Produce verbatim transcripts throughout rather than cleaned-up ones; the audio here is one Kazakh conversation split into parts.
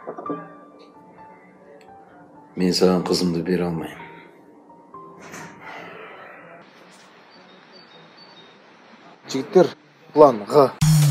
Мен саған қызымды бере алмаймын. Жігіттер, план Г.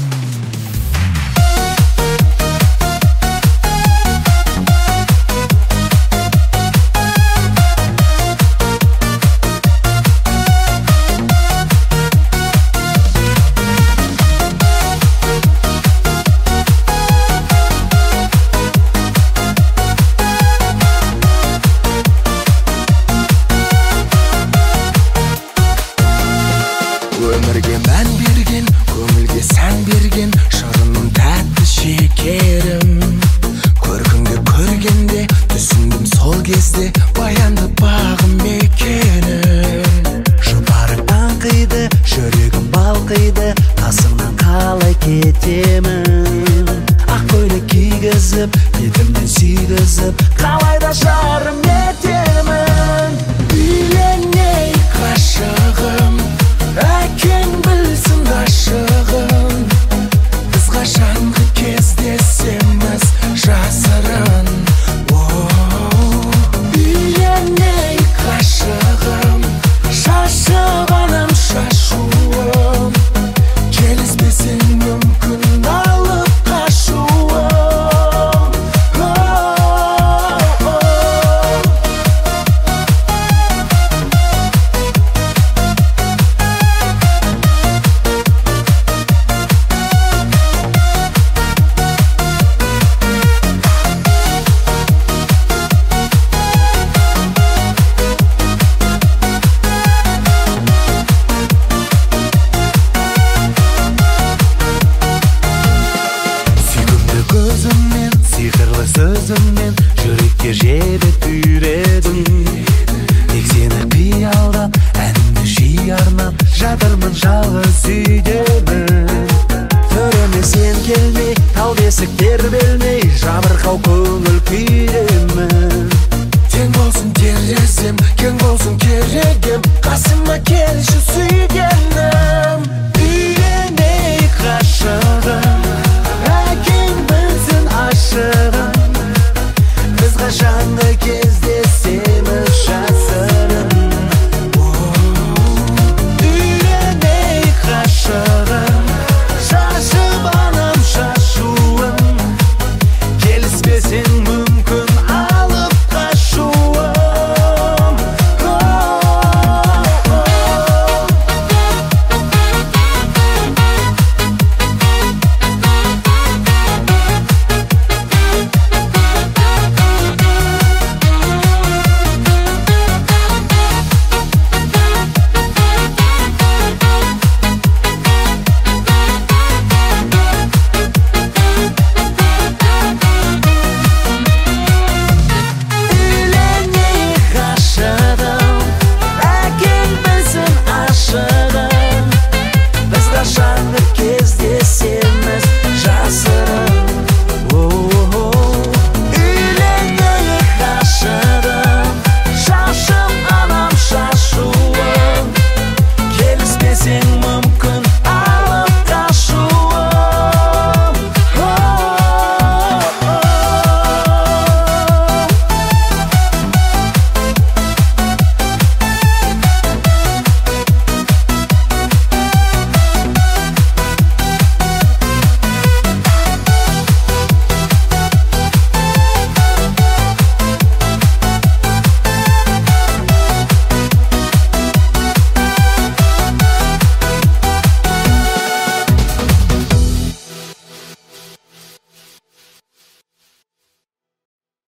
Өмірге мән берген, көңілге сән берген, шырынның тәтті шекерім. Көркіңді көргенде, түсіндім сол кезде, баянды бағым екенін. Жұпарың аңқиды, жүрегім балқиды, қасыңнан қалай кетемін. Ақ көйлек кигізіп, бетімнен сүйгізіп, қалайда жарым етемін. Үйленейік ғашығым, әкең білсін ғашығым. Біз қашанғы кездесеміз жасырын. Үйленейік ғашығым, шашып анам шашуым. Келіспесең мүмкін алып қашуым. Көзіммен, сиқырлы сөзіммен жүрекке жебет үйредім. Тек сені қиялдап, әнімді жиі арнап, жатырмын жалғыз үйдемін. Төріме сен келмей, тал бесік тербелмей, жабырқау